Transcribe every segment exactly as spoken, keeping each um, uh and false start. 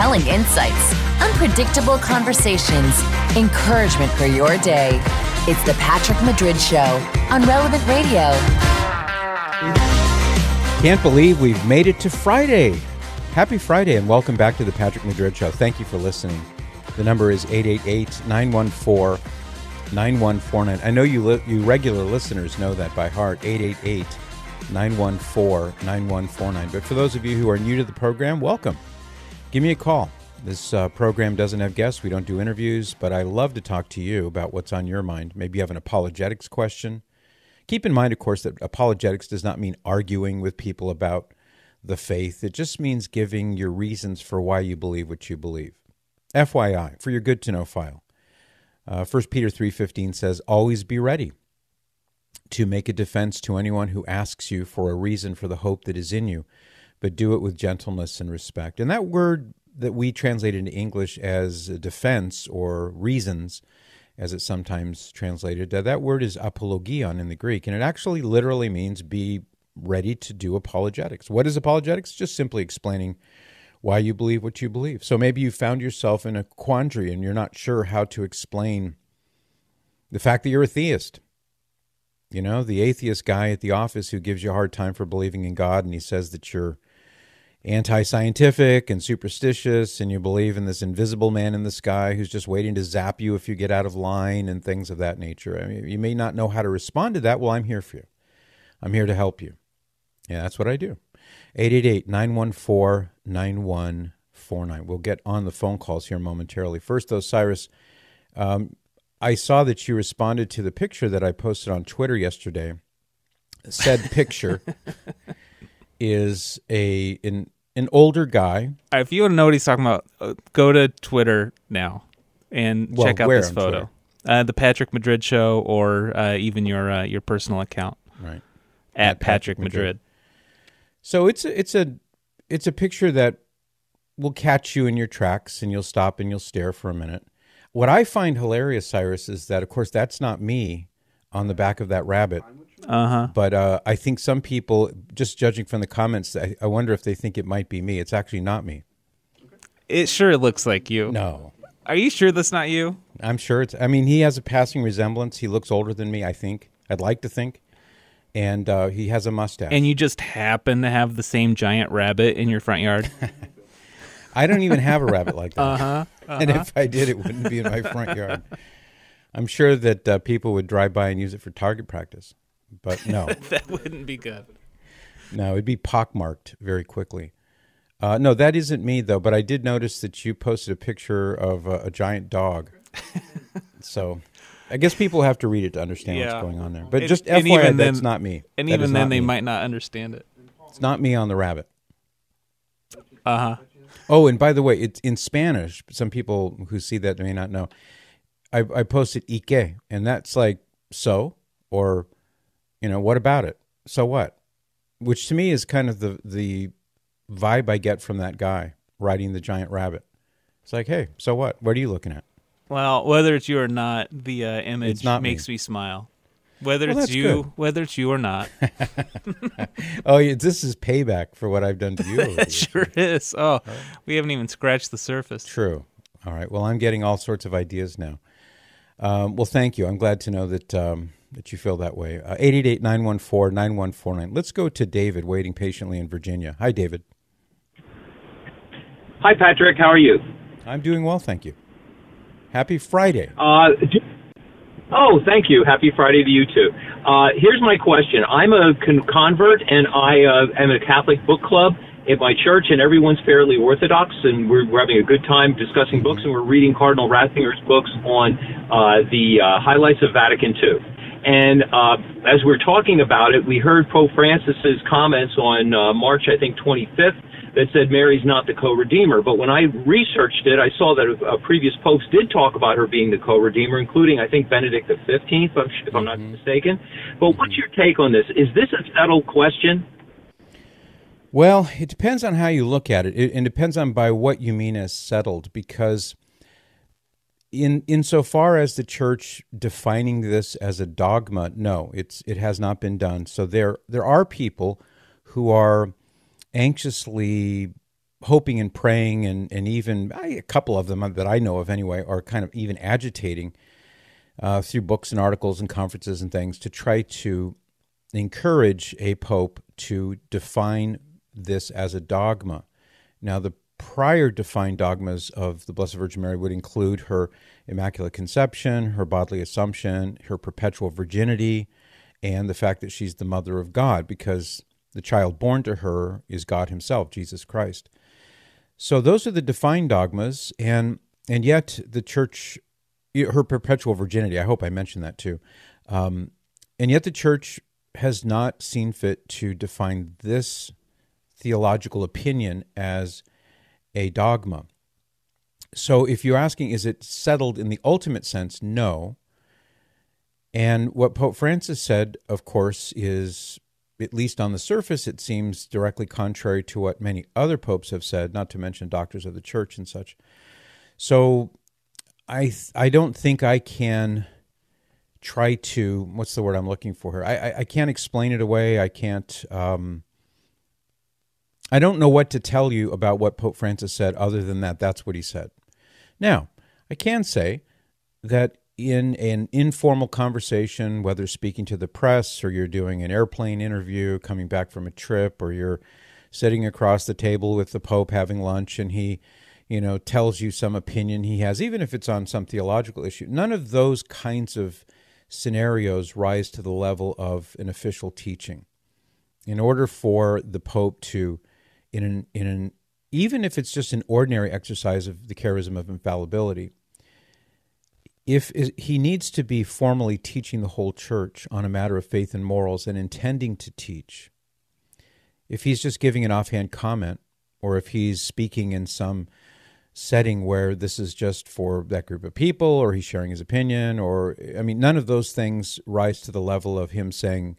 compelling insights, unpredictable conversations, encouragement for your day. It's the Patrick Madrid Show on Relevant Radio. Can't believe we've made it to Friday. Happy Friday and welcome back to the Patrick Madrid Show. Thank you for listening. The number is eight eight eight, nine one four, nine one four nine. I know you li- you regular listeners know that by heart, eight eight eight, nine one four, nine one four nine. But for those of you who are new to the program, welcome. Give me a call. This uh, program doesn't have guests. We don't do interviews, but I love to talk to you about what's on your mind. Maybe you have an apologetics question. Keep in mind, of course, that apologetics does not mean arguing with people about the faith. It just means giving your reasons for why you believe what you believe. F Y I, for your good-to-know file. Uh, First Peter three fifteen says, always be ready to make a defense to anyone who asks you for a reason for the hope that is in you, but do it with gentleness and respect. And that word that we translate into English as a defense or reasons, as it's sometimes translated, uh, that word is apologion in the Greek, and it actually literally means be ready to do apologetics. What is apologetics? Just simply explaining why you believe what you believe. So maybe you found yourself in a quandary and you're not sure how to explain the fact that you're a theist. You know, the atheist guy at the office who gives you a hard time for believing in God, and he says that you're anti-scientific and superstitious, and you believe in this invisible man in the sky who's just waiting to zap you if you get out of line and things of that nature. I mean, you may not know how to respond to that. Well, I'm here for you. I'm here to help you. Yeah, that's what I do. eight eight eight, nine one four, nine one four nine. We'll get on the phone calls here momentarily. First, though, Cyrus, um, I saw that you responded to the picture that I posted on Twitter yesterday. Said picture is a an, an older guy. If you want to know what he's talking about, uh, go to Twitter now and well, check out where this on photo. Uh, the Patrick Madrid Show, or uh, even your uh, your personal account, right? At, At Patrick, Patrick Madrid. Madrid. So it's a, it's a it's a picture that will catch you in your tracks, and you'll stop and you'll stare for a minute. What I find hilarious, Cyrus, is that, of course, that's not me on the back of that rabbit. Uh-huh. But uh, I think some people, just judging from the comments, I, I wonder if they think it might be me. It's actually not me. It sure looks like you. No. Are you sure that's not you? I'm sure it's, I mean, he has a passing resemblance. He looks older than me, I think. I'd like to think. And uh, he has a mustache. And you just happen to have the same giant rabbit in your front yard? I don't even have a rabbit like that. Uh-huh. uh-huh. And if I did, it wouldn't be in my front yard. I'm sure that uh, people would drive by and use it for target practice. But no. That wouldn't be good. No, it'd be pockmarked very quickly. Uh, no, that isn't me, though. But I did notice that you posted a picture of a, a giant dog. So I guess people have to read it to understand Yeah. what's going on there. But And- just and F Y I, even that's then- not me. And That is even then, not they me. might not understand it. It's not me on the rabbit. Uh-huh. Oh, and by the way, it's in Spanish. Some people who see that may not know. I, I posted "Ike," and that's like so, or you know, what about it? So what? Which to me is kind of the the vibe I get from that guy riding the giant rabbit. It's like, hey, so what? What are you looking at? Well, whether it's you or not, the uh, image It's not makes me. me smile. Whether Well, it's that's you, good. whether it's you or not. Oh, yeah, this is payback for what I've done to you. over the It years. sure is. Oh, we haven't even scratched the surface. True. All right. Well, I'm getting all sorts of ideas now. Um, well, thank you. I'm glad to know that um, that you feel that way. Uh, eight eight eight, nine one four, nine one four nine. Let's go to David, waiting patiently in Virginia. Hi, David. Hi, Patrick. How are you? I'm doing well, thank you. Happy Friday. Uh, d- oh, thank you. Happy Friday to you, too. Uh, here's my question. I'm a con- convert, and I uh, am a Catholic book club at my church, and everyone's fairly orthodox, and we're, we're having a good time discussing books, and we're reading Cardinal Ratzinger's books on uh, the uh, highlights of Vatican two. And uh, as we're talking about it, we heard Pope Francis's comments on uh, March, I think, twenty-fifth, that said Mary's not the co-redeemer. But when I researched it, I saw that uh, previous popes did talk about her being the co-redeemer, including, I think, Benedict the fifteenth, if I'm, if I'm not mistaken. But what's your take on this? Is this a settled question? Well, it depends on how you look at it. It, it depends on by what you mean as settled, because in insofar as the church defining this as a dogma, no, it's it has not been done. So there there are people who are anxiously hoping and praying, and, and even I, a couple of them that I know of anyway, are kind of even agitating uh, through books and articles and conferences and things to try to encourage a pope to define this as a dogma. Now, the prior defined dogmas of the Blessed Virgin Mary would include her Immaculate Conception, her bodily assumption, her perpetual virginity, and the fact that she's the mother of God, because the child born to her is God himself, Jesus Christ. So those are the defined dogmas, and and yet the Church, her perpetual virginity, I hope I mentioned that too, um, and yet the Church has not seen fit to define this theological opinion as a dogma. So if you're asking, is it settled in the ultimate sense? No. And what Pope Francis said, of course, is, at least on the surface, it seems directly contrary to what many other popes have said, not to mention doctors of the Church and such. So I th- I don't think I can try to, what's the word I'm looking for here? I, I, I can't explain it away. I can't, um, I don't know what to tell you about what Pope Francis said other than that that's what he said. Now, I can say that in an informal conversation, whether speaking to the press or you're doing an airplane interview, coming back from a trip, or you're sitting across the table with the Pope having lunch and he, you know, tells you some opinion he has, even if it's on some theological issue, none of those kinds of scenarios rise to the level of an official teaching. In order for the Pope to, in an, in an, even if it's just an ordinary exercise of the charism of infallibility, if he needs to be formally teaching the whole Church on a matter of faith and morals and intending to teach, if he's just giving an offhand comment, or if he's speaking in some setting where this is just for that group of people, or he's sharing his opinion, or, I mean, none of those things rise to the level of him saying,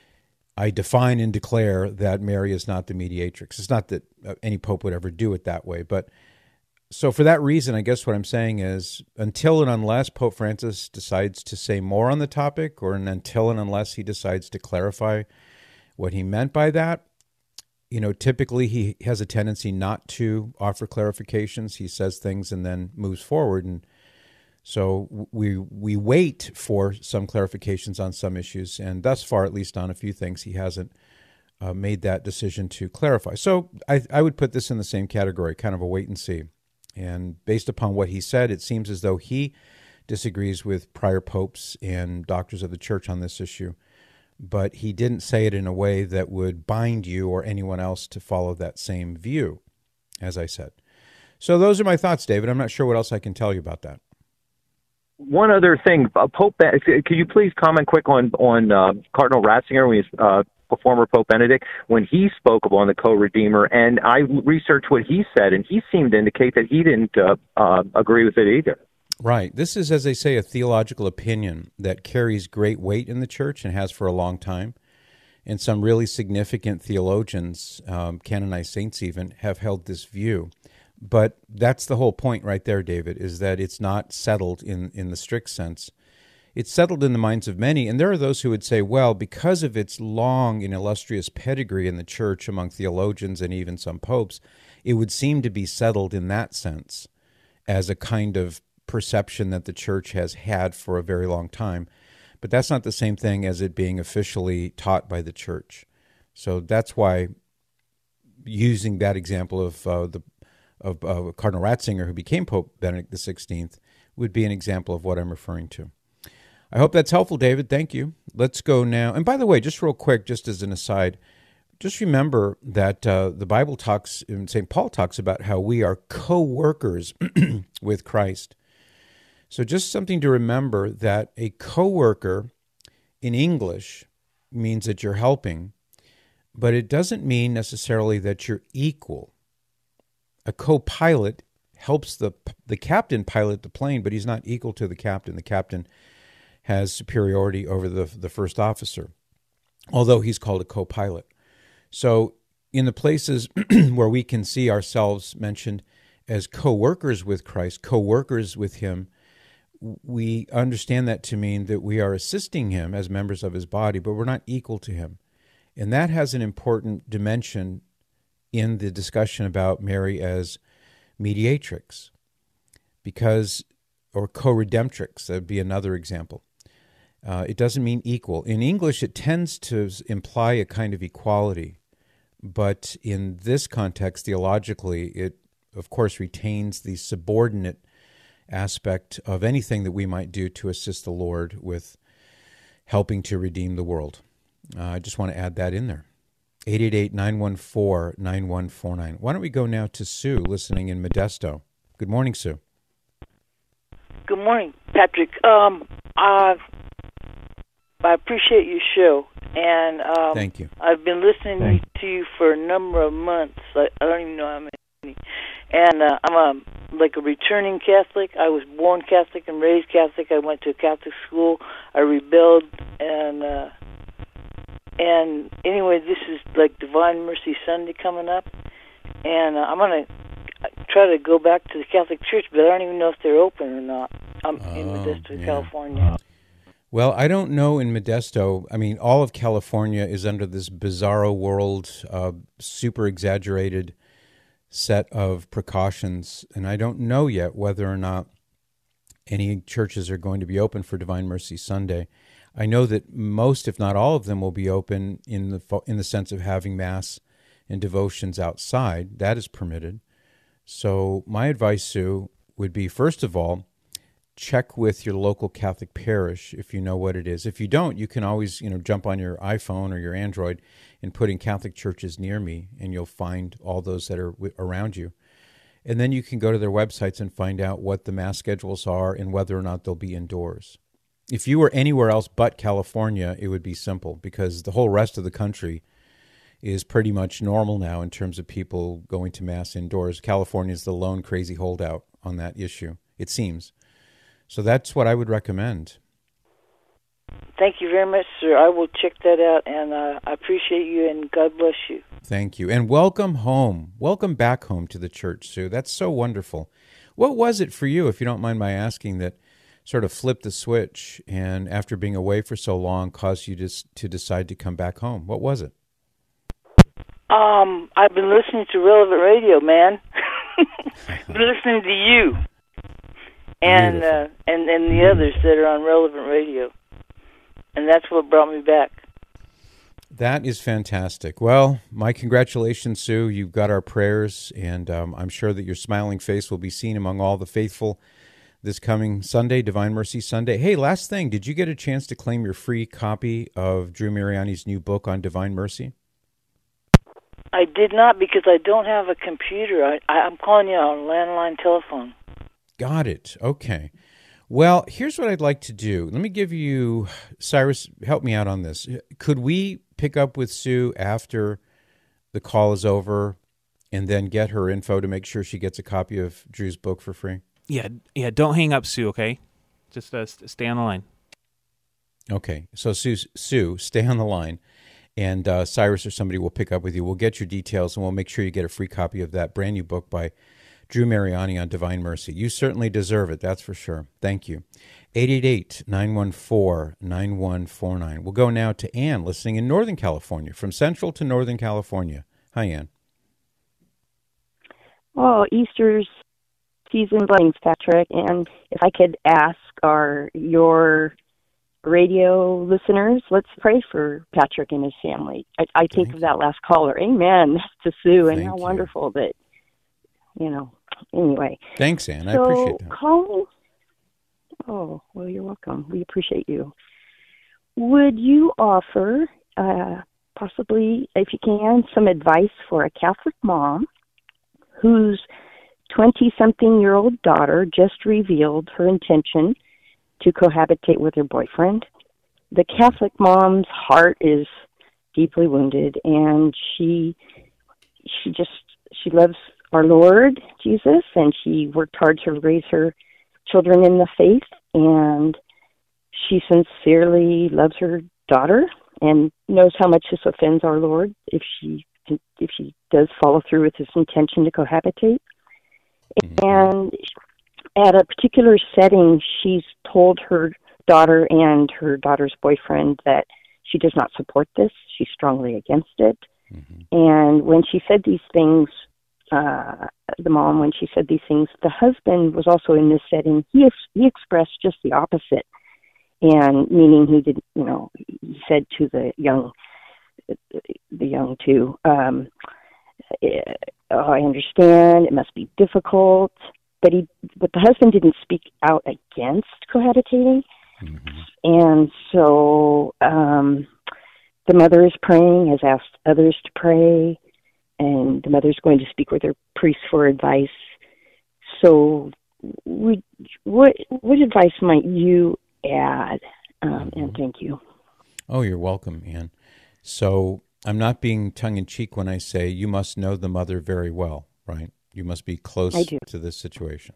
I define and declare that Mary is not the mediatrix. It's not that any pope would ever do it that way, but so for that reason, I guess what I'm saying is, until and unless Pope Francis decides to say more on the topic, or until and unless he decides to clarify what he meant by that, you know, typically he has a tendency not to offer clarifications. He says things and then moves forward. And so we we wait for some clarifications on some issues. And thus far, at least on a few things, he hasn't uh, made that decision to clarify. So I, I would put this in the same category, kind of a wait and see. And based upon what he said, it seems as though he disagrees with prior popes and doctors of the Church on this issue. But he didn't say it in a way that would bind you or anyone else to follow that same view, as I said. So those are my thoughts, David. I'm not sure what else I can tell you about that. One other thing, uh, Pope, could you please comment quick on on uh, Cardinal Ratzinger, when he's uh, former Pope Benedict, when he spoke on the co-redeemer, and I researched what he said, and he seemed to indicate that he didn't uh, uh, agree with it either. Right. This is, as they say, a theological opinion that carries great weight in the Church and has for a long time. And some really significant theologians, um, canonized saints even, have held this view. But that's the whole point right there, David, is that it's not settled in, in the strict sense. It's settled in the minds of many, and there are those who would say, well, because of its long and illustrious pedigree in the Church among theologians and even some popes, it would seem to be settled in that sense as a kind of perception that the Church has had for a very long time. But that's not the same thing as it being officially taught by the Church. So that's why using that example of uh, the of uh, Cardinal Ratzinger, who became Pope Benedict the sixteenth, would be an example of what I'm referring to. I hope that's helpful, David. Thank you. Let's go now. And by the way, just real quick, just as an aside, just remember that uh, the Bible talks, and Saint Paul talks about how we are co-workers with Christ. So just something to remember, that a co-worker in English means that you're helping, but it doesn't mean necessarily that you're equal. A co-pilot helps the the captain pilot the plane, but he's not equal to the captain. The captain has superiority over the the first officer, although he's called a co-pilot. So in the places where we can see ourselves mentioned as co-workers with Christ, co-workers with him, we understand that to mean that we are assisting him as members of his body, but we're not equal to him. And that has an important dimension in the discussion about Mary as mediatrix, because, or co-redemptrix, that would be another example. Uh, it doesn't mean equal. In English, it tends to imply a kind of equality, but in this context, theologically, it, of course, retains the subordinate aspect of anything that we might do to assist the Lord with helping to redeem the world. Uh, I just want to add that in there. eight eight eight, nine one four, nine one four nine. Why don't we go now to Sue, listening in Modesto. Good morning, Sue. Good morning, Patrick. Um, I I appreciate your show, and um, thank you. I've been listening Thank to you for a number of months. I, I don't even know how many. And uh, I'm a like a returning Catholic. I was born Catholic and raised Catholic. I went to a Catholic school. I rebelled, and uh, and anyway, this is like Divine Mercy Sunday coming up, and uh, I'm gonna try to go back to the Catholic Church, but I don't even know if they're open or not. I'm oh, in Modesto, yeah. California. Well, I don't know in Modesto. I mean, all of California is under this bizarro world, uh, super exaggerated set of precautions, and I don't know yet whether or not any churches are going to be open for Divine Mercy Sunday. I know that most, if not all of them, will be open in the in the sense of having Mass and devotions outside. That is permitted. So my advice, Sue, would be, first of all, check with your local Catholic parish if you know what it is. If you don't, you can always, you know, jump on your iPhone or your Android and put in Catholic churches near me, and you'll find all those that are w- around you. And then you can go to their websites and find out what the Mass schedules are and whether or not they'll be indoors. If you were anywhere else but California, it would be simple, because the whole rest of the country is pretty much normal now in terms of people going to Mass indoors. California is the lone crazy holdout on that issue, it seems. So that's what I would recommend. Thank you very much, sir. I will check that out, and uh, I appreciate you, and God bless you. Thank you. And welcome home. Welcome back home to the church, Sue. That's so wonderful. What was it for you, if you don't mind my asking, that sort of flipped the switch and after being away for so long caused you to, to decide to come back home? What was it? Um, I've been listening to Relevant Radio, man. Been listening to you. And uh, and and the others that are on Relevant Radio, and that's what brought me back. That is fantastic. Well, my congratulations, Sue. You've got our prayers, and um, I'm sure that your smiling face will be seen among all the faithful this coming Sunday, Divine Mercy Sunday. Hey, last thing, did you get a chance to claim your free copy of Drew Mariani's new book on Divine Mercy? I did not, because I don't have a computer. I, I, I'm calling you on a landline telephone. Got it. Okay. Well, here's what I'd like to do. Let me give you, Cyrus, help me out on this. Could we pick up with Sue after the call is over and then get her info to make sure she gets a copy of Drew's book for free? Yeah, yeah. Don't hang up, Sue, okay? Just uh, stay on the line. Okay. So, Sue, Sue, stay on the line, and uh, Cyrus or somebody will pick up with you. We'll get your details, and we'll make sure you get a free copy of that brand new book by Drew Mariani on Divine Mercy. You certainly deserve it, that's for sure. Thank you. eight eight eight, nine one four, nine one four nine. We'll go now to Ann, listening in Northern California, from Central to Northern California. Hi, Ann. Oh, Easter's season blessings, Patrick. And if I could ask our your radio listeners, let's pray for Patrick and his family. I, I think Thank of you. that last caller. Amen to Sue, and Thank how you. wonderful that, you know, anyway. Thanks, Ann. I so appreciate that. Calling, oh, well, you're welcome. We appreciate you. Would you offer, uh, possibly, if you can, some advice for a Catholic mom whose twenty-something-year-old daughter just revealed her intention to cohabitate with her boyfriend? The Catholic mom's heart is deeply wounded, and she she just she loves our Lord Jesus, and she worked hard to raise her children in the faith, and she sincerely loves her daughter and knows how much this offends our Lord if she if she does follow through with this intention to cohabitate. Mm-hmm. And at a particular setting, she's told her daughter and her daughter's boyfriend that she does not support this. She's strongly against it. Mm-hmm. And when she said these things, uh, the mom, when she said these things, the husband was also in this setting. He ex- he expressed just the opposite, and meaning he did, you know, he said to the young, the young two, um, oh, I understand, it must be difficult, but he, but the husband didn't speak out against cohabitating. Mm-hmm. And so um, the mother is praying, has asked others to pray, and the mother is going to speak with her priest for advice. So we, what what advice might you add? Um, mm-hmm. And thank you. Oh, you're welcome, Ann. So I'm not being tongue-in-cheek when I say you must know the mother very well, right? You must be close to this situation.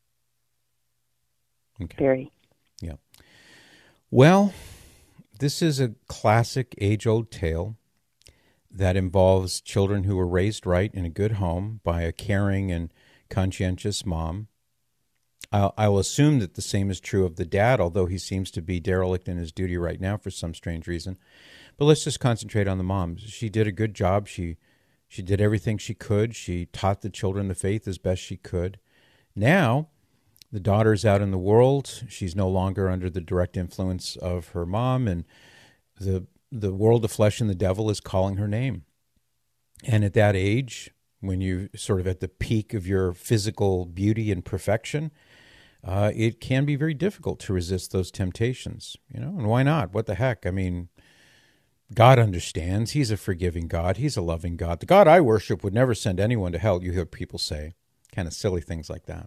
Okay. Very. Yeah. Well, this is a classic age-old tale that involves children who were raised right in a good home by a caring and conscientious mom. I'll, I'll assume that the same is true of the dad, although he seems to be derelict in his duty right now for some strange reason. But let's just concentrate on the mom. She did a good job. She she did everything she could. She taught the children the faith as best she could. Now, the daughter's out in the world. She's no longer under the direct influence of her mom, and the the world of flesh and the devil is calling her name. And at that age, when you're sort of at the peak of your physical beauty and perfection, uh, it can be very difficult to resist those temptations. You know, and why not? What the heck? I mean, God understands. He's a forgiving God. He's a loving God. The God I worship would never send anyone to hell, you hear people say. Kind of silly things like that.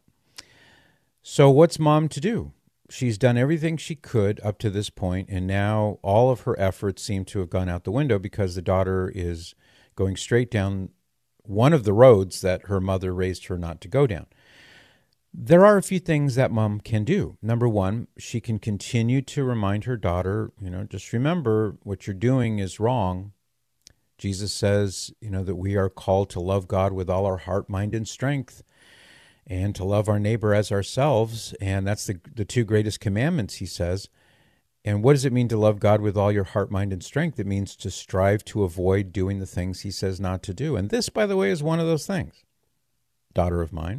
So what's mom to do? She's done everything she could up to this point, and now all of her efforts seem to have gone out the window because the daughter is going straight down one of the roads that her mother raised her not to go down. There are a few things that mom can do. Number one, she can continue to remind her daughter, you know, just remember what you're doing is wrong. Jesus says, you know, that we are called to love God with all our heart, mind, and strength, and to love our neighbor as ourselves. And that's the, the two greatest commandments, he says. And what does it mean to love God with all your heart, mind, and strength? It means to strive to avoid doing the things he says not to do. And this, by the way, is one of those things, daughter of mine.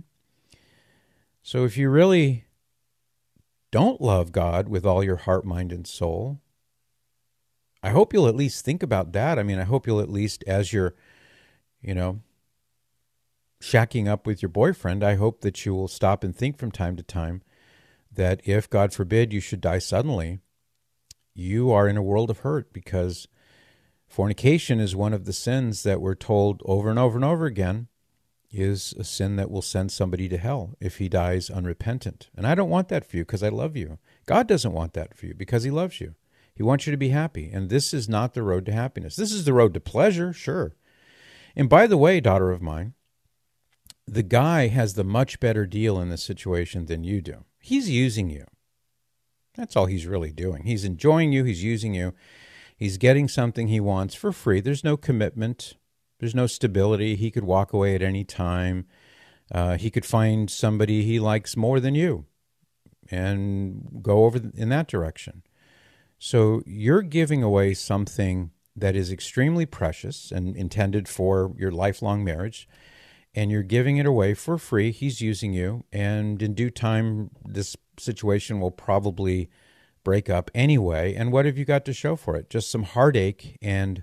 So if you really don't love God with all your heart, mind, and soul, I hope you'll at least think about that. I mean, I hope you'll at least, as you're, you know, shacking up with your boyfriend, I hope that you will stop and think from time to time that if, God forbid, you should die suddenly, you are in a world of hurt, because fornication is one of the sins that we're told over and over and over again is a sin that will send somebody to hell if he dies unrepentant. And I don't want that for you because I love you. God doesn't want that for you because he loves you. He wants you to be happy. And this is not the road to happiness. This is the road to pleasure, sure. And by the way, daughter of mine, the guy has the much better deal in this situation than you do. He's using you. That's all he's really doing. He's enjoying you. He's using you. He's getting something he wants for free. There's no commitment. There's no stability. He could walk away at any time. Uh, he could find somebody he likes more than you and go over in that direction. So you're giving away something that is extremely precious and intended for your lifelong marriage, and you're giving it away for free. He's using you, and in due time, this situation will probably break up anyway. And what have you got to show for it? Just some heartache and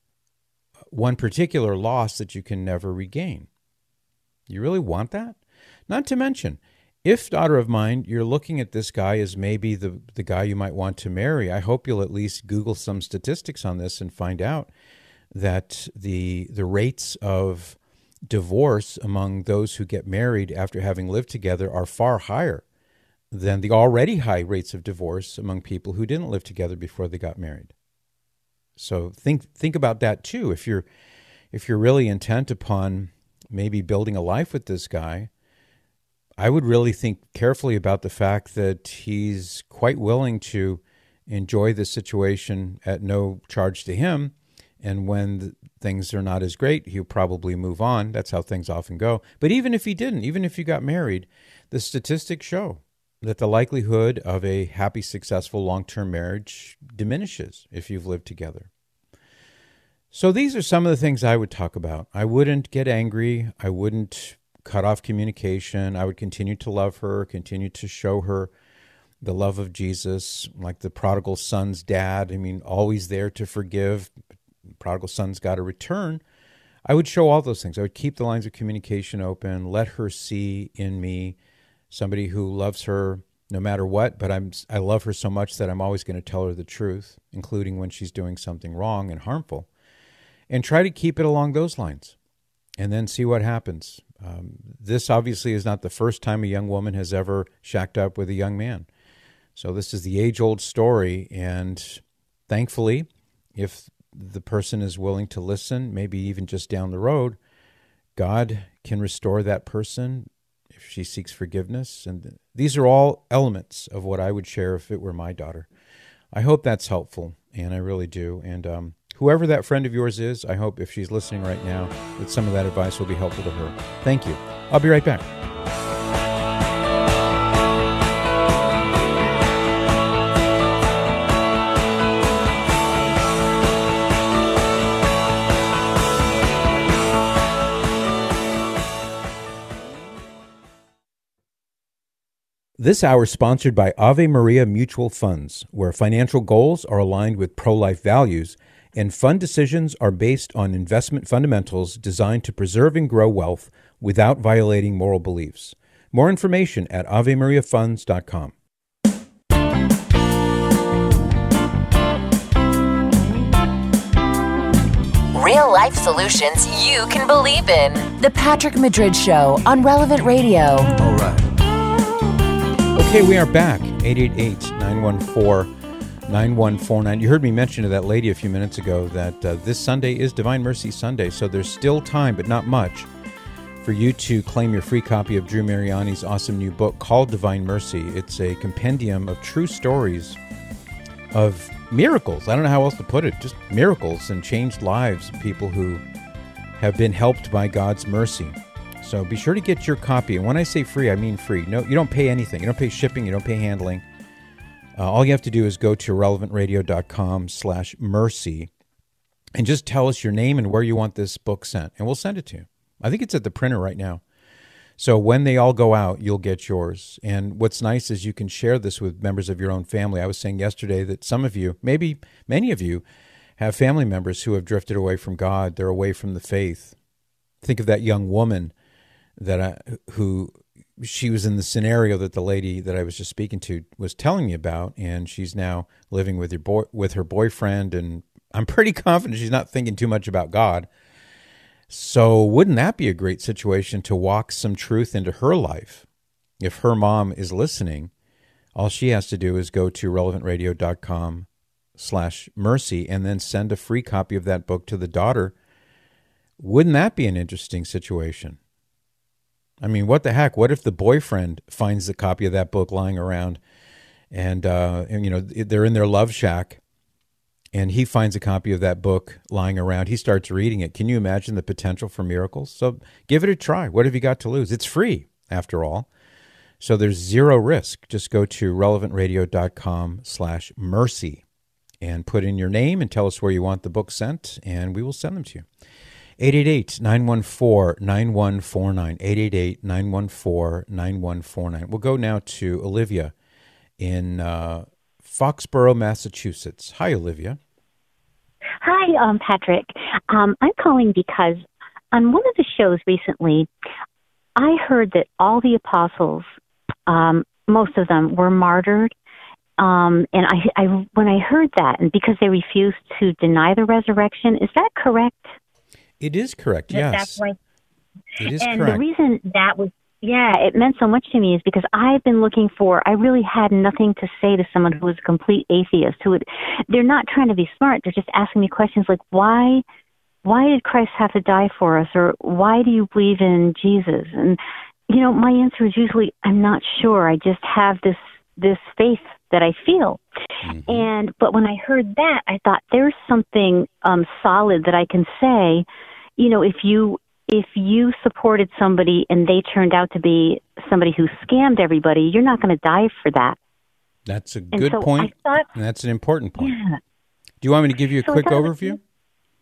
one particular loss that you can never regain. You really want that? Not to mention, if, daughter of mine, you're looking at this guy as maybe the, the guy you might want to marry, I hope you'll at least Google some statistics on this and find out that the the rates of divorce among those who get married after having lived together are far higher than the already high rates of divorce among people who didn't live together before they got married. So think think about that too. If you're if you're really intent upon maybe building a life with this guy, I would really think carefully about the fact that he's quite willing to enjoy the situation at no charge to him. And when things are not as great, he'll probably move on. That's how things often go. But even if he didn't, even if you got married, the statistics show that the likelihood of a happy, successful long-term marriage diminishes if you've lived together. So these are some of the things I would talk about. I wouldn't get angry. I wouldn't cut off communication. I would continue to love her, continue to show her the love of Jesus, like the prodigal son's dad. I mean, always there to forgive. Prodigal son's got to return. I would show all those things. I would keep the lines of communication open, let her see in me somebody who loves her no matter what, but I'm, I love her so much that I'm always going to tell her the truth, including when she's doing something wrong and harmful. And try to keep it along those lines, and then see what happens. Um, this obviously is not the first time a young woman has ever shacked up with a young man. So this is the age-old story, and thankfully, if the person is willing to listen, maybe even just down the road, God can restore that person if she seeks forgiveness. And these are all elements of what I would share if it were my daughter. I hope that's helpful, and I really do. And um, whoever that friend of yours is, I hope if she's listening right now, that some of that advice will be helpful to her. Thank you. I'll be right back. This hour is sponsored by Ave Maria Mutual Funds, where financial goals are aligned with pro-life values and fund decisions are based on investment fundamentals designed to preserve and grow wealth without violating moral beliefs. More information at ave maria funds dot com. Real life solutions you can believe in. The Patrick Madrid Show on Relevant Radio. All right. Okay, we are back. eight eight eight, nine one four, nine one four nine. You heard me mention to that lady a few minutes ago that uh, this Sunday is Divine Mercy Sunday, so there's still time, but not much, for you to claim your free copy of Drew Mariani's awesome new book called Divine Mercy. It's a compendium of true stories of miracles. I don't know how else to put it. Just miracles and changed lives of people who have been helped by God's mercy. So be sure to get your copy. And when I say free, I mean free. No, you don't pay anything. You don't pay shipping. You don't pay handling. Uh, all you have to do is go to relevant radio dot com slash mercy and just tell us your name and where you want this book sent, and we'll send it to you. I think it's at the printer right now. So when they all go out, you'll get yours. And what's nice is you can share this with members of your own family. I was saying yesterday that some of you, maybe many of you, have family members who have drifted away from God. They're away from the faith. Think of that young woman that I, who she was in the scenario that the lady that I was just speaking to was telling me about, and she's now living with her boy with her boyfriend, and I'm pretty confident she's not thinking too much about God. So wouldn't that be a great situation to walk some truth into her life? If her mom is listening, all she has to do is go to relevant radio dot com slash mercy and then send a free copy of that book to the daughter. Wouldn't that be an interesting situation? I mean, what the heck? What if the boyfriend finds the copy of that book lying around and, uh, and, you know, they're in their love shack and he finds a copy of that book lying around. He starts reading it. Can you imagine the potential for miracles? So give it a try. What have you got to lose? It's free, after all. So there's zero risk. Just go to relevant radio dot com slash mercy and put in your name and tell us where you want the book sent, and we will send them to you. eight eight eight, nine one four, nine one four nine, eight eight eight, nine one four, nine one four nine. We'll go now to Olivia in uh, Foxborough, Massachusetts. Hi, Olivia. Hi, um, Patrick. Um, I'm calling because on one of the shows recently, I heard that all the apostles, um, most of them, were martyred. Um, and I, I, when I heard that, and because they refused to deny the resurrection, is that correct? It is correct, yes. That's why. It is and correct. the reason that was, yeah, it meant so much to me is because I've been looking for, I really had nothing to say to someone who was a complete atheist, who would, they're not trying to be smart, they're just asking me questions like, why, why did Christ have to die for us? Or why do you believe in Jesus? And, you know, my answer is usually, I'm not sure. I just have this, this faith that I feel. Mm-hmm. And, but when I heard that, I thought there's something um, solid that I can say. You know, if you if you supported somebody and they turned out to be somebody who scammed everybody, you're not going to die for that. That's a and good so point, I thought, and that's an important point. Yeah. Do you want me to give you a so quick thought, overview?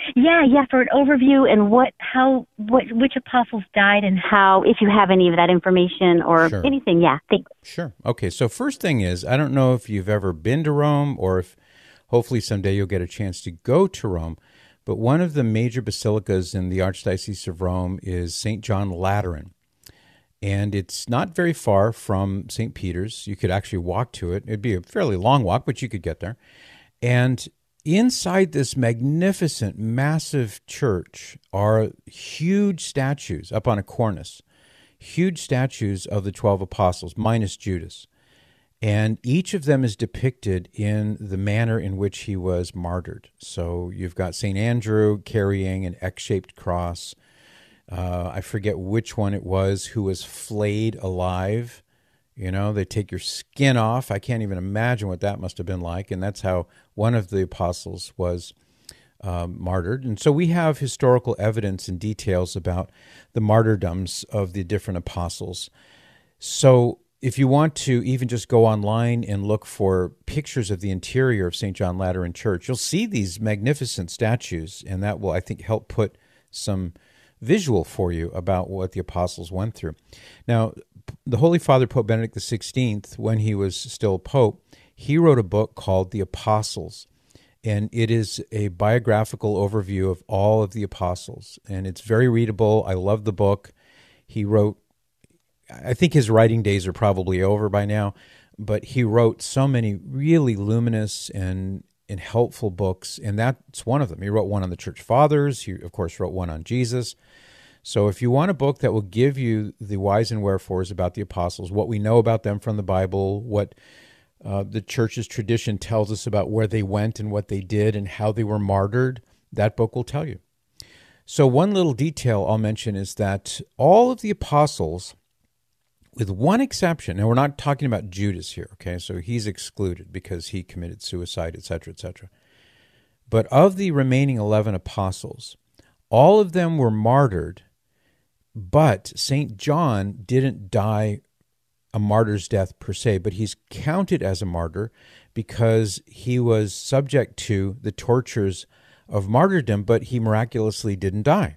Yeah, yeah, for an overview and what, how, what, which apostles died and how, if you have any of that information or Sure. anything, yeah, thanks. Sure. Okay, so first thing is, I don't know if you've ever been to Rome or if hopefully someday you'll get a chance to go to Rome, but one of the major basilicas in the Archdiocese of Rome is Saint John Lateran. And it's not very far from Saint Peter's. You could actually walk to it. It'd be a fairly long walk, but you could get there. And inside this magnificent, massive church are huge statues up on a cornice, huge statues of the twelve apostles, minus Judas. And each of them is depicted in the manner in which he was martyred. So you've got Saint Andrew carrying an X-shaped cross. Uh, I forget which one it was who was flayed alive. You know, they take your skin off. I can't even imagine what that must have been like. And that's how one of the apostles was um, martyred. And so we have historical evidence and details about the martyrdoms of the different apostles. So if you want to even just go online and look for pictures of the interior of Saint John Lateran Church, you'll see these magnificent statues, and that will, I think, help put some visual for you about what the apostles went through. Now, the Holy Father, Pope Benedict the sixteenth, when he was still Pope, he wrote a book called The Apostles, and it is a biographical overview of all of the apostles, and it's very readable. I love the book. He wrote, I think his writing days are probably over by now, but he wrote so many really luminous and, and helpful books, and that's one of them. He wrote one on the Church Fathers. He, of course, wrote one on Jesus. So if you want a book that will give you the whys and wherefores about the apostles, what we know about them from the Bible, what uh, the Church's tradition tells us about where they went and what they did and how they were martyred, that book will tell you. So one little detail I'll mention is that all of the apostles, with one exception, and we're not talking about Judas here, okay? So he's excluded because he committed suicide, et cetera, et cetera. But of the remaining eleven apostles, all of them were martyred, but Saint John didn't die a martyr's death per se, but he's counted as a martyr because he was subject to the tortures of martyrdom, but he miraculously didn't die.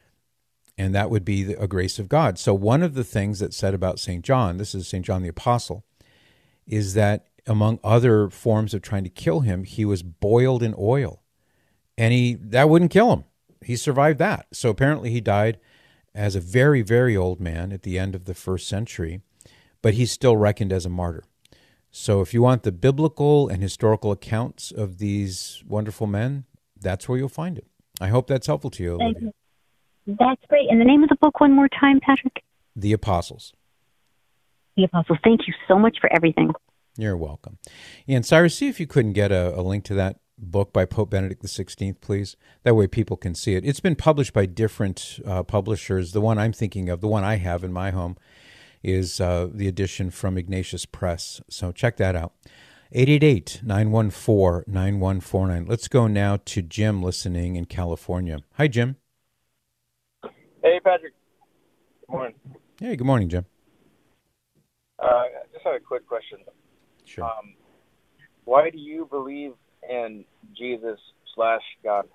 And that would be a grace of God. So one of the things that's said about Saint John, this is Saint John the Apostle, is that among other forms of trying to kill him, he was boiled in oil. And he that wouldn't kill him. He survived that. So apparently he died as a very, very old man at the end of the first century, but he's still reckoned as a martyr. So if you want the biblical and historical accounts of these wonderful men, that's where you'll find it. I hope that's helpful to you, Olivia. That's great. And the name of the book one more time, Patrick? The Apostles. The Apostles. Thank you so much for everything. You're welcome. And Cyrus, see if you couldn't get a, a link to that book by Pope Benedict the sixteenth, please. That way people can see it. It's been published by different uh, publishers. The one I'm thinking of, the one I have in my home, is uh, the edition from Ignatius Press. So check that out. eight eight eight, nine one four, nine one four nine. Let's go now to Jim listening in California. Hi, Jim. Hey, Patrick. Good morning. Hey, good morning, Jim. Uh, I just had a quick question. Sure. Um, why do you believe in Jesus slash God?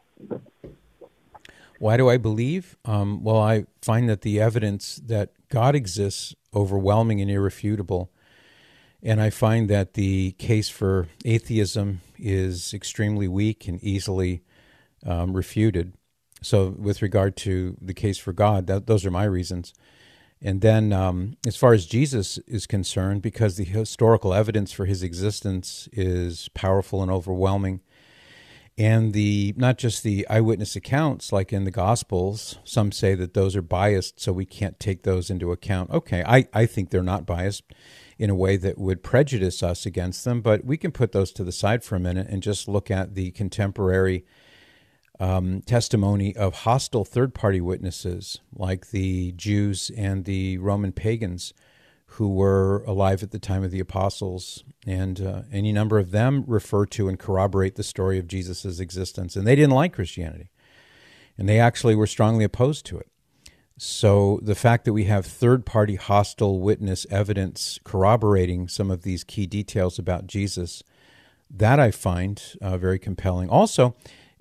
Why do I believe? Um, well, I find that the evidence that God exists overwhelming and irrefutable, and I find that the case for atheism is extremely weak and easily um, refuted. So with regard to the case for God, that, those are my reasons. And then um, as far as Jesus is concerned, because the historical evidence for his existence is powerful and overwhelming, and the not just the eyewitness accounts like in the Gospels, some say that those are biased, so we can't take those into account. Okay, I, I think they're not biased in a way that would prejudice us against them, but we can put those to the side for a minute and just look at the contemporary Um, testimony of hostile third-party witnesses like the Jews and the Roman pagans who were alive at the time of the apostles. And uh, any number of them refer to and corroborate the story of Jesus' existence. And they didn't like Christianity. And they actually were strongly opposed to it. So the fact that we have third-party hostile witness evidence corroborating some of these key details about Jesus, that I find uh, very compelling. Also,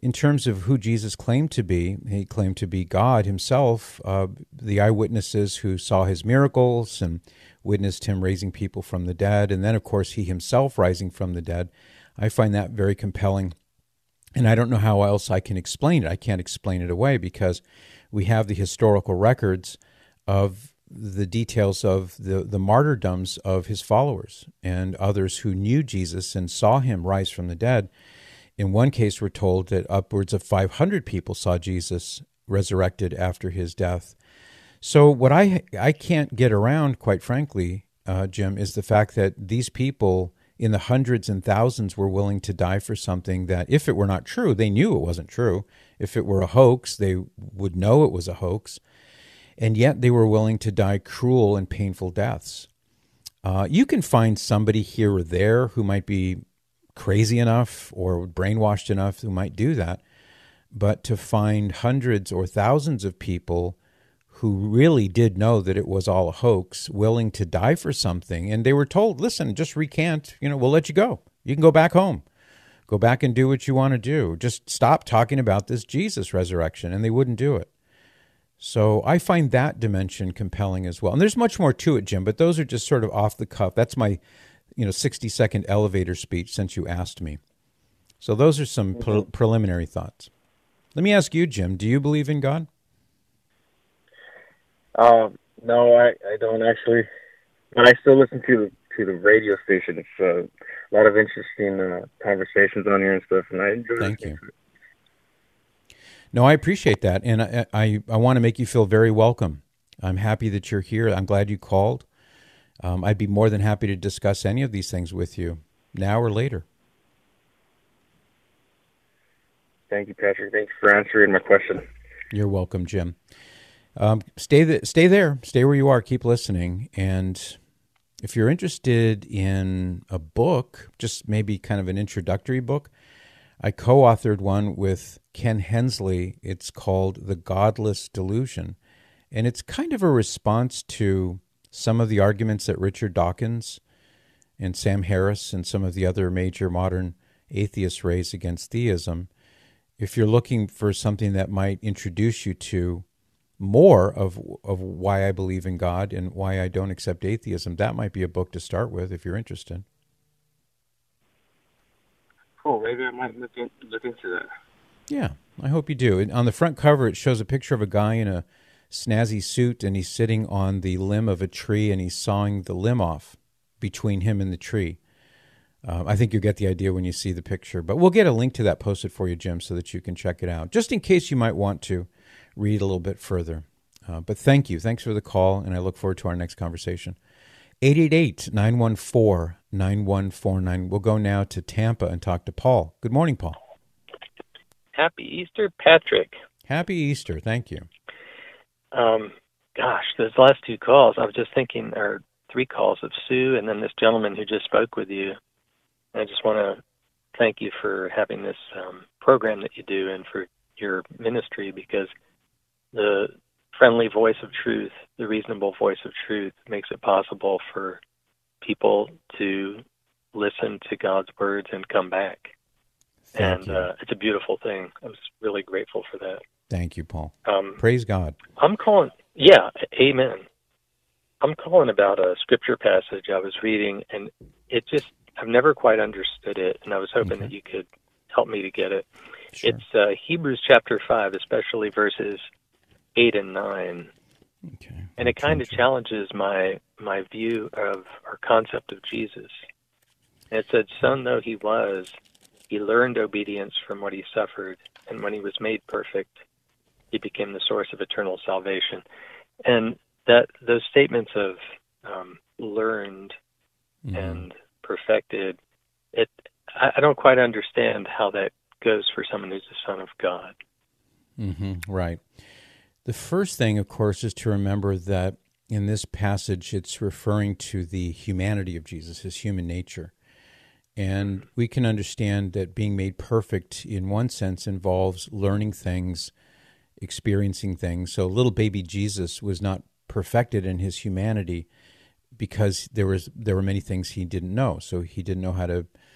in terms of who Jesus claimed to be, he claimed to be God himself. Uh, the eyewitnesses who saw his miracles and witnessed him raising people from the dead, and then, of course, he himself rising from the dead. I find that very compelling, and I don't know how else I can explain it. I can't explain it away because we have the historical records of the details of the, the martyrdoms of his followers and others who knew Jesus and saw him rise from the dead. In one case, we're told that upwards of five hundred people saw Jesus resurrected after his death. So what I I can't get around, quite frankly, uh, Jim, is the fact that these people in the hundreds and thousands were willing to die for something that, if it were not true, they knew it wasn't true. If it were a hoax, they would know it was a hoax. And yet they were willing to die cruel and painful deaths. Uh, you can find somebody here or there who might be crazy enough or brainwashed enough who might do that. But to find hundreds or thousands of people who really did know that it was all a hoax, willing to die for something, and they were told, listen, just recant, you know, we'll let you go. You can go back home. Go back and do what you want to do. Just stop talking about this Jesus resurrection, and they wouldn't do it. So I find that dimension compelling as well. And there's much more to it, Jim, but those are just sort of off the cuff. That's my, you know, sixty-second elevator speech since you asked me. So those are some Mm-hmm. pre- preliminary thoughts. Let me ask you, Jim, do you believe in God? Um, no, I, I don't actually. But I still listen to the to the radio station. It's uh, a lot of interesting uh, conversations on here and stuff, and I enjoy Thank listening you. to it. No, I appreciate that, and I, I, I want to make you feel very welcome. I'm happy that you're here. I'm glad you called. Um, I'd be more than happy to discuss any of these things with you, now or later. Thank you, Patrick. Thanks for answering my question. You're welcome, Jim. Um, stay, th- stay there. Stay where you are. Keep listening. And if you're interested in a book, just maybe kind of an introductory book, I co-authored one with Ken Hensley. It's called The Godless Delusion. And it's kind of a response to some of the arguments that Richard Dawkins and Sam Harris and some of the other major modern atheists raise against theism. If you're looking for something that might introduce you to more of of why I believe in God and why I don't accept atheism, that might be a book to start with if you're interested. Cool. Maybe I might look, in, look into that. Yeah, I hope you do. And on the front cover, it shows a picture of a guy in a snazzy suit, and he's sitting on the limb of a tree, and he's sawing the limb off between him and the tree. Um, I think you'll get the idea when you see the picture. But we'll get a link to that posted for you, Jim, so that you can check it out, just in case you might want to read a little bit further. Uh, but thank you. Thanks for the call, and I look forward to our next conversation. eight eight eight, nine one four, nine one four nine. We'll go now to Tampa and talk to Paul. Good morning, Paul. Happy Easter, Patrick. Happy Easter. Thank you. Um, gosh, those last two calls, I was just thinking, or three calls of Sue and then this gentleman who just spoke with you. I just want to thank you for having this um, program that you do and for your ministry, because the friendly voice of truth, the reasonable voice of truth, makes it possible for people to listen to God's words and come back. Thank and you. Uh, it's a beautiful thing. I was really grateful for that. Thank you, Paul. Um, Praise God. I'm calling, yeah, amen. I'm calling about a scripture passage I was reading, and it just, I've never quite understood it, and I was hoping Okay. that you could help me to get it. Sure. It's uh, Hebrews chapter five, especially verses eight and nine. Okay. And it kind of Sure. challenges my my view of our concept of Jesus. And it said, son though he was, he learned obedience from what he suffered, and when he was made perfect, he became the source of eternal salvation. And that those statements of um, learned Mhm. and perfected, it I, I don't quite understand how that goes for someone who's the Son of God. Mm-hmm. Right. The first thing, of course, is to remember that in this passage, it's referring to the humanity of Jesus, his human nature. And we can understand that being made perfect, in one sense, involves learning things, experiencing things. So little baby Jesus was not perfected in his humanity because there was there were many things he didn't know. So he didn't know how to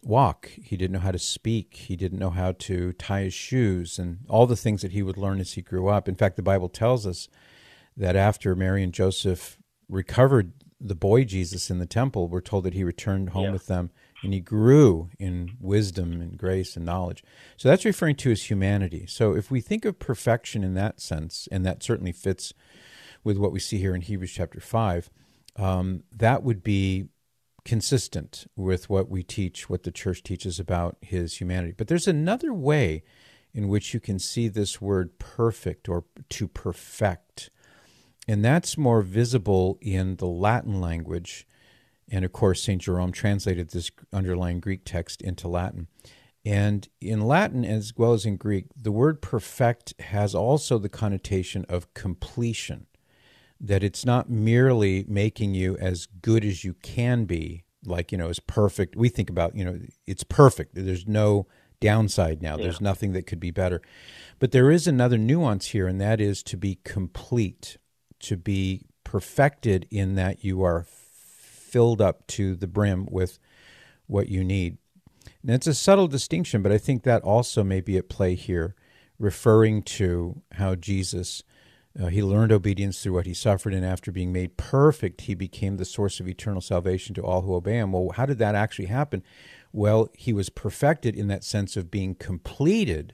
walk. He didn't know how to speak. He didn't know how to tie his shoes, and all the things that he would learn as he grew up. In fact, the Bible tells us that after Mary and Joseph recovered the boy Jesus in the temple, we're told that he returned home yeah. with them, and he grew in wisdom and grace and knowledge. So that's referring to his humanity. So if we think of perfection in that sense, and that certainly fits with what we see here in Hebrews chapter five, um, that would be consistent with what we teach, what the church teaches about his humanity. But there's another way in which you can see this word perfect or to perfect, and that's more visible in the Latin language. And of course, Saint Jerome translated this underlying Greek text into Latin. And in Latin, as well as in Greek, the word perfect has also the connotation of completion, that it's not merely making you as good as you can be, like, you know, as perfect. We think about, you know, it's perfect. There's no downside now. Yeah. There's nothing that could be better. But there is another nuance here, and that is to be complete, to be perfected in that you are filled up to the brim with what you need. And it's a subtle distinction, but I think that also may be at play here, referring to how Jesus Uh, he learned obedience through what he suffered, and after being made perfect, he became the source of eternal salvation to all who obey him. Well, how did that actually happen? Well, he was perfected in that sense of being completed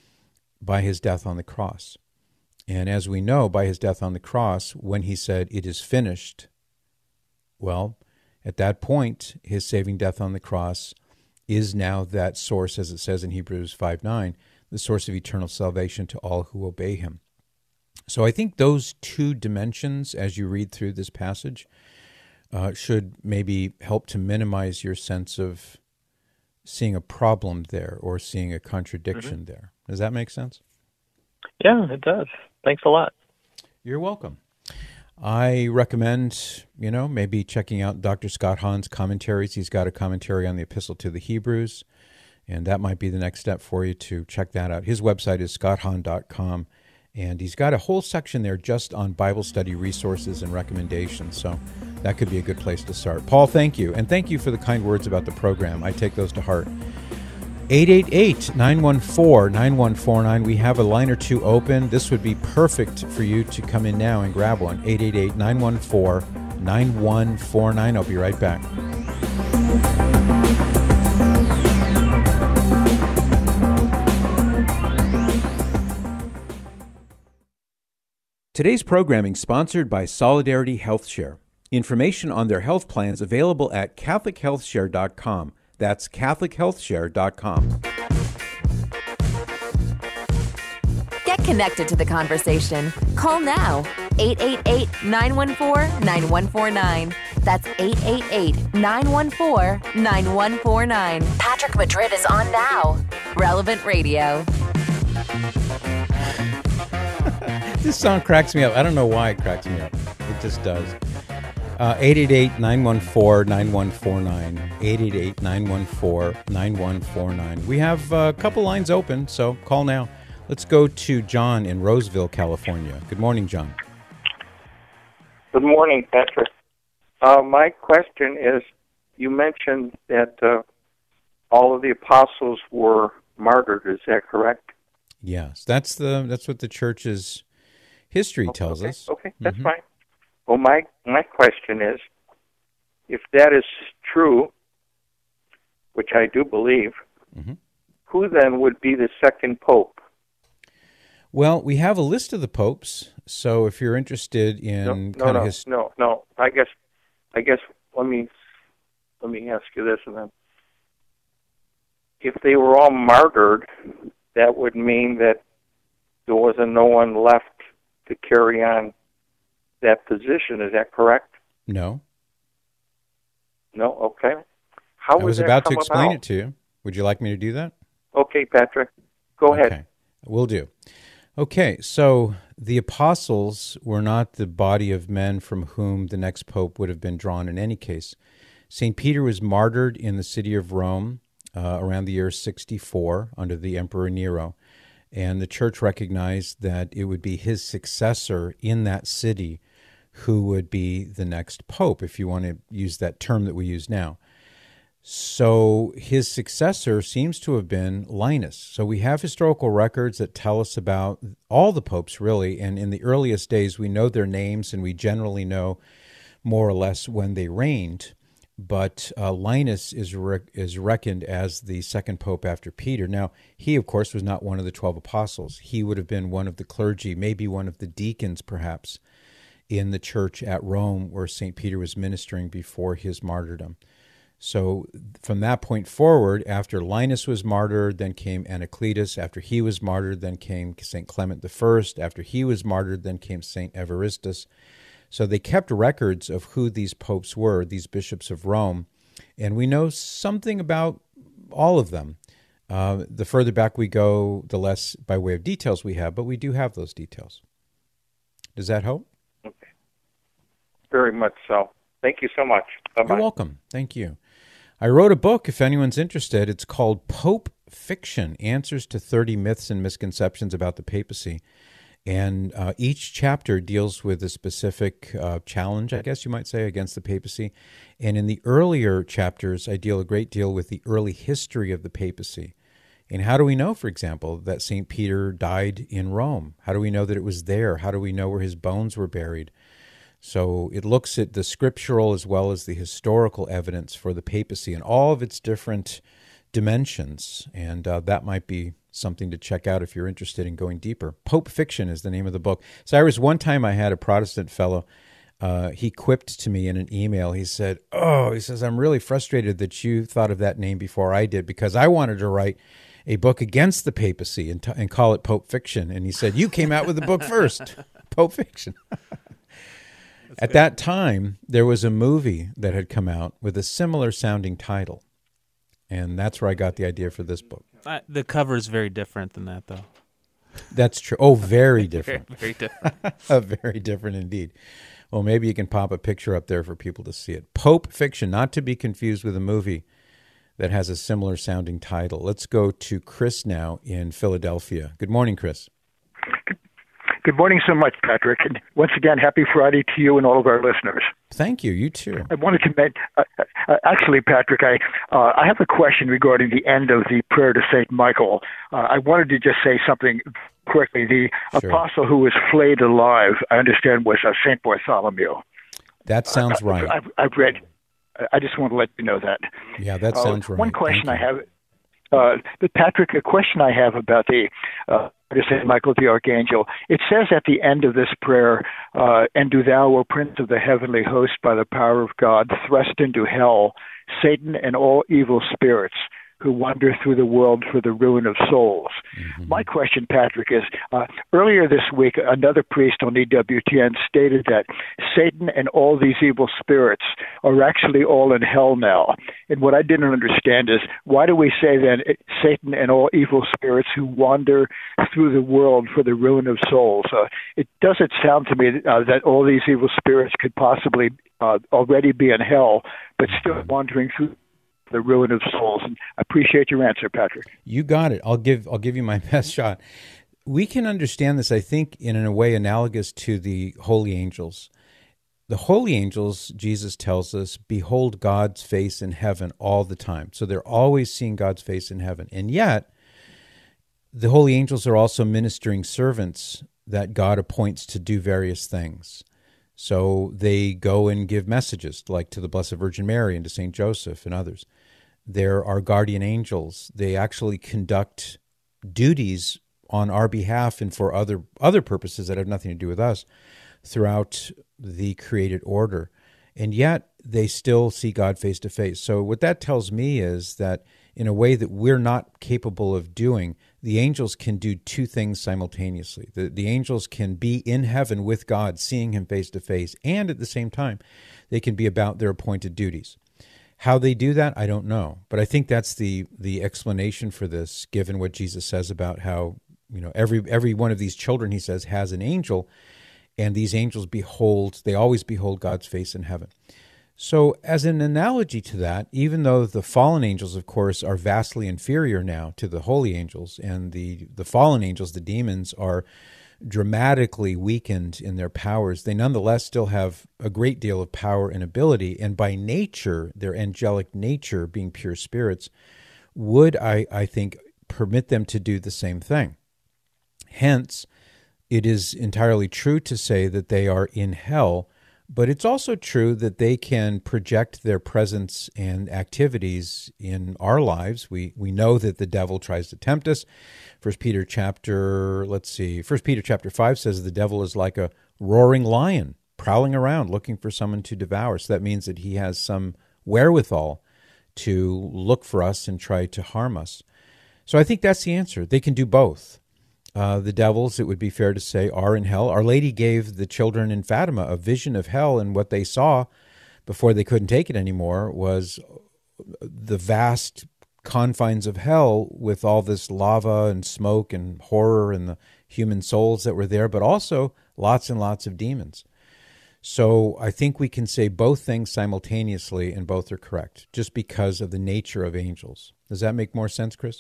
by his death on the cross. And as we know, by his death on the cross, when he said, "It is finished," well, at that point, his saving death on the cross is now that source, as it says in Hebrews five nine, the source of eternal salvation to all who obey him. So I think those two dimensions, as you read through this passage, uh, should maybe help to minimize your sense of seeing a problem there or seeing a contradiction mm-hmm. there. Does that make sense? Yeah, it does. Thanks a lot. You're welcome. I recommend, you know, maybe checking out Doctor Scott Hahn's commentaries. He's got a commentary on the Epistle to the Hebrews, and that might be the next step for you to check that out. His website is scott hahn dot com. And he's got a whole section there just on Bible study resources and recommendations. So that could be a good place to start. Paul, thank you. And thank you for the kind words about the program. I take those to heart. eight eight eight, nine one four, nine one four nine. We have a line or two open. This would be perfect for you to come in now and grab one. eight eight eight, nine one four, nine one four nine. I'll be right back. Today's programming sponsored by Solidarity Health Share. Information on their health plans available at catholic health share dot com. That's catholic health share dot com. Get connected to the conversation. Call now. eight eight eight, nine one four, nine one four nine. That's eight eight eight, nine one four, nine one four nine. Patrick Madrid is on now. Relevant Radio. This song cracks me up. I don't know why it cracks me up. It just does. Uh, eight eight eight, nine one four, nine one four nine. eight eight eight, nine one four, nine one four nine. We have a couple lines open, so call now. Let's go to John in Roseville, California. Good morning, John. Good morning, Patrick. Uh, my question is, you mentioned that uh, all of the apostles were martyred. Is that correct? Yes, that's the that's what the church's history tells okay, us. Okay, that's mm-hmm. fine. Well, my, my question is, if that is true, which I do believe, mm-hmm. who then would be the second pope? Well, we have a list of the popes, so if you're interested in no, kind no, of no, his... no, no. I guess, I guess. Let me let me ask you this, and then, if they were all martyred, that would mean that there wasn't no one left to carry on that position. Is that correct? No. No? Okay. How I was about to explain about? it to you. Would you like me to do that? Okay, Patrick. Go okay. ahead. Will do. Okay, so the apostles were not the body of men from whom the next pope would have been drawn in any case. Saint Peter was martyred in the city of Rome uh, around the year sixty-four under the Emperor Nero. And the church recognized that it would be his successor in that city who would be the next pope, if you want to use that term that we use now. So his successor seems to have been Linus. So we have historical records that tell us about all the popes, really, and in the earliest days we know their names and we generally know more or less when they reigned. But uh, Linus is re- is reckoned as the second pope after Peter. Now, he, of course, was not one of the twelve apostles. He would have been one of the clergy, maybe one of the deacons, perhaps, in the church at Rome where Saint Peter was ministering before his martyrdom. So from that point forward, after Linus was martyred, then came Anacletus. After he was martyred, then came Saint Clement the First. After he was martyred, then came Saint Evaristus. So they kept records of who these popes were, these bishops of Rome, and we know something about all of them. Uh, the further back we go, the less by way of details we have, but we do have those details. Does that help? Okay. Very much so. Thank you so much. Bye-bye. You're welcome. Thank you. I wrote a book, if anyone's interested. It's called Pope Fiction, Answers to thirty Myths and Misconceptions about the Papacy. And uh, each chapter deals with a specific uh, challenge, I guess you might say, against the papacy. And in the earlier chapters, I deal a great deal with the early history of the papacy. And how do we know, for example, that Saint Peter died in Rome? How do we know that it was there? How do we know where his bones were buried? So it looks at the scriptural as well as the historical evidence for the papacy and all of its different dimensions. And uh, that might be something to check out if you're interested in going deeper. Pope Fiction is the name of the book. Cyrus, one time I had a Protestant fellow, uh, he quipped to me in an email, he said, oh, he says, I'm really frustrated that you thought of that name before I did because I wanted to write a book against the papacy and, t- and call it Pope Fiction. And he said, you came out with the book first, Pope Fiction. At that time, there was a movie that had come out with a similar sounding title. And that's where I got the idea for this book. Uh, the cover is very different than that, though. That's true. Oh, very different. very, very different. uh, very different indeed. Well, maybe you can pop a picture up there for people to see it. Pope Fiction, not to be confused with a movie that has a similar sounding title. Let's go to Chris now in Philadelphia. Good morning, Chris. Good morning so much, Patrick. And once again, happy Friday to you and all of our listeners. Thank you. You too. I wanted to make, uh, uh, actually, Patrick, I uh, I have a question regarding the end of the prayer to Saint Michael. Uh, I wanted to just say something quickly. The sure. apostle who was flayed alive, I understand, was uh, Saint Bartholomew. That sounds right. Uh, I've, I've read. I just want to let you know that. Yeah, that sounds uh, right. One question I have, uh, but Patrick, a question I have about the uh, to Saint Michael the Archangel. It says at the end of this prayer, uh, and do thou, O Prince of the heavenly host, by the power of God, thrust into hell Satan and all evil spirits who wander through the world for the ruin of souls. Mm-hmm. My question, Patrick, is uh, earlier this week, another priest on E W T N stated that Satan and all these evil spirits are actually all in hell now. And what I didn't understand is, why do we say then Satan and all evil spirits who wander through the world for the ruin of souls? Uh, it doesn't sound to me uh, that all these evil spirits could possibly uh, already be in hell, but still wandering through the ruin of souls. And I appreciate your answer, Patrick. You got it. I'll give I'll give you my best shot. We can understand this, I think, in a way analogous to the holy angels. The holy angels, Jesus tells us, behold God's face in heaven all the time. So they're always seeing God's face in heaven. And yet, the holy angels are also ministering servants that God appoints to do various things. So they go and give messages, like to the Blessed Virgin Mary and to Saint Joseph and others. There are guardian angels. They actually conduct duties on our behalf and for other other purposes that have nothing to do with us throughout the created order. And yet they still see God face to face. So what that tells me is that in a way that we're not capable of doing, the angels can do two things simultaneously. The, the angels can be in heaven with God, seeing him face to face, and at the same time, they can be about their appointed duties. How they do that, I don't know. But I think that's the the explanation for this, given what Jesus says about how, you know, every every one of these children, he says, has an angel, and these angels behold, they always behold God's face in heaven. So as an analogy to that, even though the fallen angels, of course, are vastly inferior now to the holy angels, and the, the fallen angels, the demons, are dramatically weakened in their powers, they nonetheless still have a great deal of power and ability. And by nature, their angelic nature, being pure spirits, would, I, I think, permit them to do the same thing. Hence, it is entirely true to say that they are in hell, but it's also true that they can project their presence and activities in our lives. We we know that the devil tries to tempt us. First Peter chapter, let's see, First Peter chapter five says the devil is like a roaring lion, prowling around looking for someone to devour. So that means that he has some wherewithal to look for us and try to harm us. So I think that's the answer. They can do both. Uh, the devils, it would be fair to say, are in hell. Our Lady gave the children in Fatima a vision of hell, and what they saw before they couldn't take it anymore was the vast confines of hell with all this lava and smoke and horror and the human souls that were there, but also lots and lots of demons. So I think we can say both things simultaneously, and both are correct, just because of the nature of angels. Does that make more sense, Chris?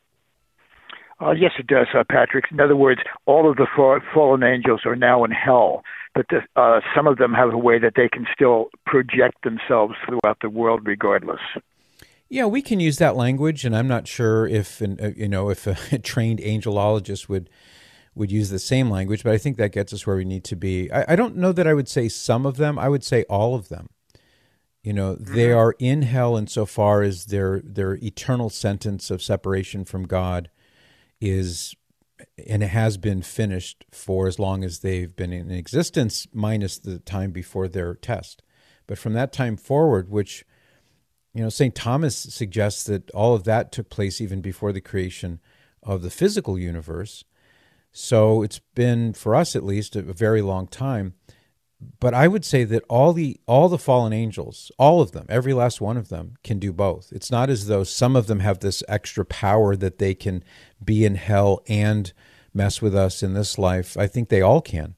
Uh, yes, it does, uh, Patrick. In other words, all of the fa- fallen angels are now in hell, but the, uh, some of them have a way that they can still project themselves throughout the world regardless. Yeah, we can use that language, and I'm not sure if an, uh, you know if a, a trained angelologist would would use the same language, but I think that gets us where we need to be. I, I don't know that I would say some of them. I would say all of them. You know, mm-hmm. They are in hell insofar as their their eternal sentence of separation from God is, and it has been finished for as long as they've been in existence, minus the time before their test. But from that time forward, which, you know, Saint Thomas suggests that all of that took place even before the creation of the physical universe. So it's been, for us at least, a very long time. But I would say that all the all the fallen angels, all of them, every last one of them, can do both. It's not as though some of them have this extra power that they can be in hell and mess with us in this life. I think they all can.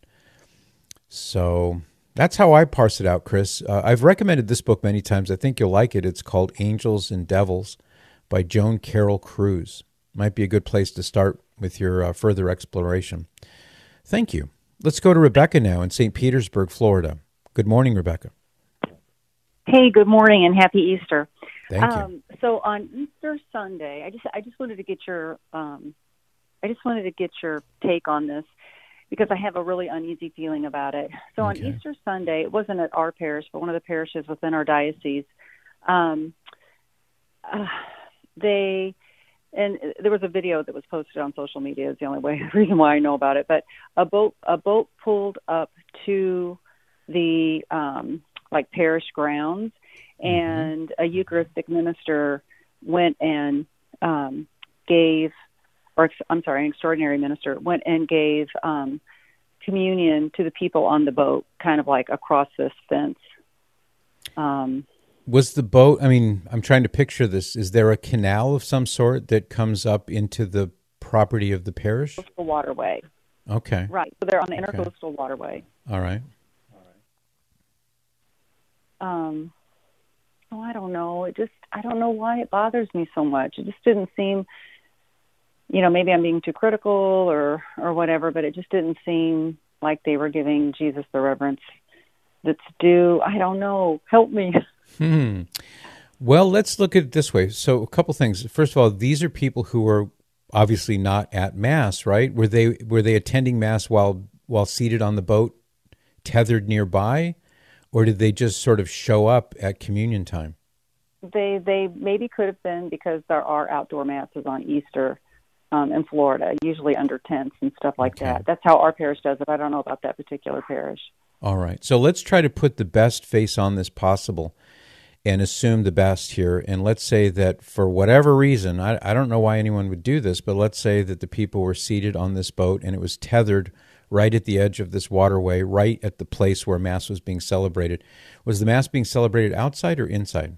So that's how I parse it out, Chris. Uh, I've recommended this book many times. I think you'll like it. It's called Angels and Devils by Joan Carroll Cruz. Might be a good place to start with your uh, further exploration. Thank you. Let's go to Rebecca now in Saint Petersburg, Florida. Good morning, Rebecca. Hey, good morning and happy Easter. Thank um, you. So on Easter Sunday, I just I just wanted to get your um, I just wanted to get your take on this because I have a really uneasy feeling about it. So Okay. on Easter Sunday, it wasn't at our parish, but one of the parishes within our diocese. Um, uh, they. And there was a video that was posted on social media. Is the only way reason why I know about it. But a boat a boat pulled up to the um, like parish grounds, and mm-hmm. a Eucharistic minister went and um, gave, or I'm sorry, an extraordinary minister went and gave um, communion to the people on the boat, kind of like across this fence. Um, Was the boat, I mean, I'm trying to picture this. Is there a canal of some sort that comes up into the property of the parish? Coastal waterway. Okay. Right. So they're on the Okay. intercoastal waterway. All right. Um, oh, I don't know. It just, I don't know why it bothers me so much. It just didn't seem, you know, maybe I'm being too critical or, or whatever, but it just didn't seem like they were giving Jesus the reverence that's due. I don't know. Help me. Hmm. Well, let's look at it this way. So a couple things. First of all, these are people who are obviously not at Mass, right? Were they were they attending Mass while while seated on the boat, tethered nearby, or did they just sort of show up at communion time? They they maybe could have been, because there are outdoor masses on Easter um, in Florida, usually under tents and stuff like Okay. that. That's how our parish does it. I don't know about that particular parish. All right. So let's try to put the best face on this possible and assume the best here. And let's say that for whatever reason, I, I don't know why anyone would do this, but let's say that the people were seated on this boat and it was tethered right at the edge of this waterway, right at the place where Mass was being celebrated. Was the Mass being celebrated outside or inside?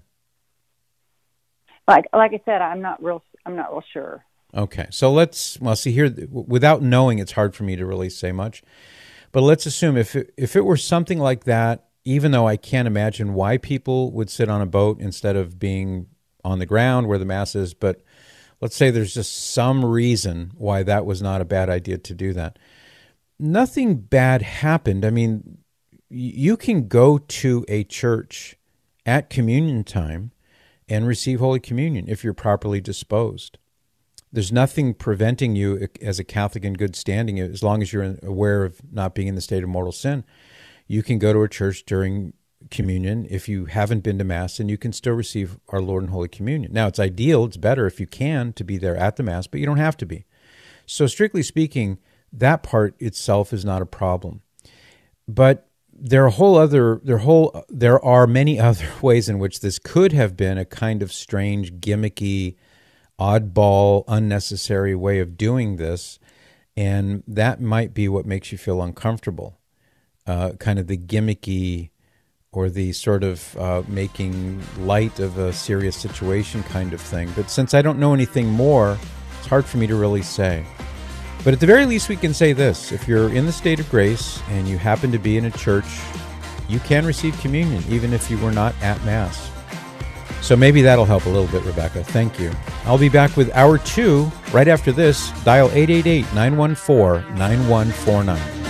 Like like I said, I'm not real I'm not real sure. Okay. So let's, well, see here, without knowing, it's hard for me to really say much. But let's assume if it, if it were something like that, even though I can't imagine why people would sit on a boat instead of being on the ground where the Mass is, but let's say there's just some reason why that was not a bad idea to do that. nothing bad happened. I mean, you can go to a church at communion time and receive Holy Communion if you're properly disposed. There's nothing preventing you as a Catholic in good standing, as long as you're aware of not being in the state of mortal sin. You can go to a church during communion if you haven't been to Mass, and you can still receive our Lord in Holy Communion. Now, it's ideal, it's better if you can to be there at the Mass, but you don't have to be. So strictly speaking, that part itself is not a problem. But there are a whole other there whole there are many other ways in which this could have been a kind of strange, gimmicky, oddball, unnecessary way of doing this, and that might be what makes you feel uncomfortable. Uh, kind of the gimmicky or the sort of uh, making light of a serious situation kind of thing. But since I don't know anything more, it's hard for me to really say. But at the very least, we can say this. If you're in the state of grace and you happen to be in a church, you can receive communion, even if you were not at Mass. So maybe that'll help a little bit, Rebecca. Thank you. I'll be back with hour two right after this. Dial eight eight eight, nine one four, nine one four nine.